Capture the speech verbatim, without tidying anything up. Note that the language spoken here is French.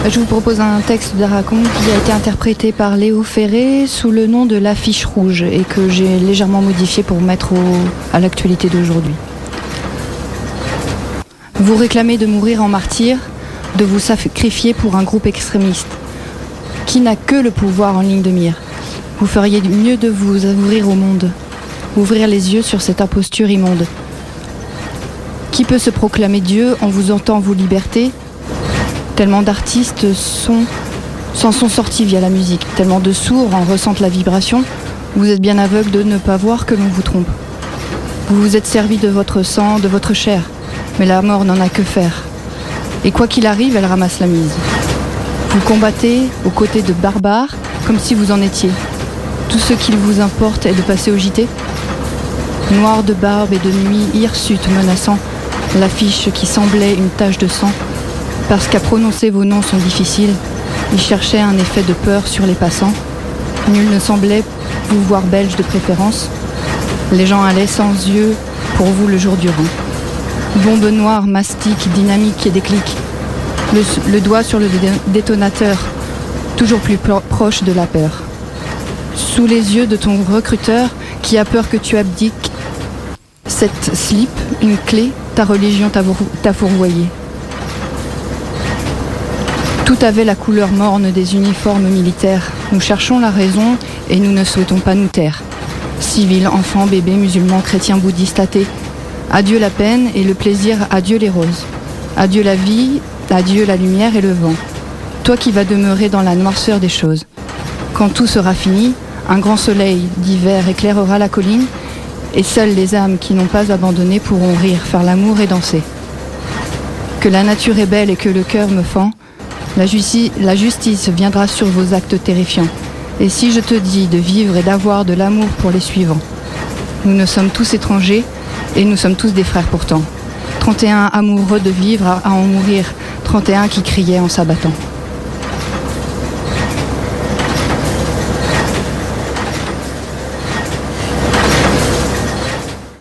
Je vous propose un texte d'Aracon qui a été interprété par Léo Ferré sous le nom de l'affiche rouge et que j'ai légèrement modifié pour mettre au, à l'actualité d'aujourd'hui. Vous réclamez de mourir en martyr, de vous sacrifier pour un groupe extrémiste qui n'a que le pouvoir en ligne de mire. Vous feriez mieux de vous ouvrir au monde, ouvrir les yeux sur cette imposture immonde. Qui peut se proclamer Dieu en vous entend vous liberté? Tellement d'artistes sont, s'en sont sortis via la musique, tellement de sourds en ressentent la vibration, vous êtes bien aveugle de ne pas voir que l'on vous trompe. Vous vous êtes servi de votre sang, de votre chair, mais la mort n'en a que faire. Et quoi qu'il arrive, elle ramasse la mise. Vous combattez aux côtés de barbares comme si vous en étiez. Tout ce qu'il vous importe est de passer au J T. Noir de barbe et de nuit hirsute menaçant, l'affiche qui semblait une tache de sang. Parce qu'à prononcer vos noms sont difficiles, ils cherchaient un effet de peur sur les passants. Nul ne semblait vous voir belge de préférence. Les gens allaient sans yeux pour vous le jour durant. Bombe noire, mastic, dynamique et déclic. Le, le doigt sur le dé- détonateur, toujours plus pro- proche de la peur. Sous les yeux de ton recruteur qui a peur que tu abdiques, cette slip, une clé, ta religion t'a, t'a fourvoyé. Tout avait la couleur morne des uniformes militaires. Nous cherchons la raison et nous ne souhaitons pas nous taire. Civils, enfants, bébés, musulmans, chrétiens, bouddhistes, athées. Adieu la peine et le plaisir, adieu les roses. Adieu la vie, adieu la lumière et le vent. Toi qui vas demeurer dans la noirceur des choses. Quand tout sera fini, un grand soleil d'hiver éclairera la colline et seules les âmes qui n'ont pas abandonné pourront rire, faire l'amour et danser. Que la nature est belle et que le cœur me fend, La, justi- la justice viendra sur vos actes terrifiants. Et si je te dis de vivre et d'avoir de l'amour pour les suivants? Nous ne sommes tous étrangers et nous sommes tous des frères pourtant. trente et un amoureux de vivre à, à en mourir, trente et un qui criaient en s'abattant.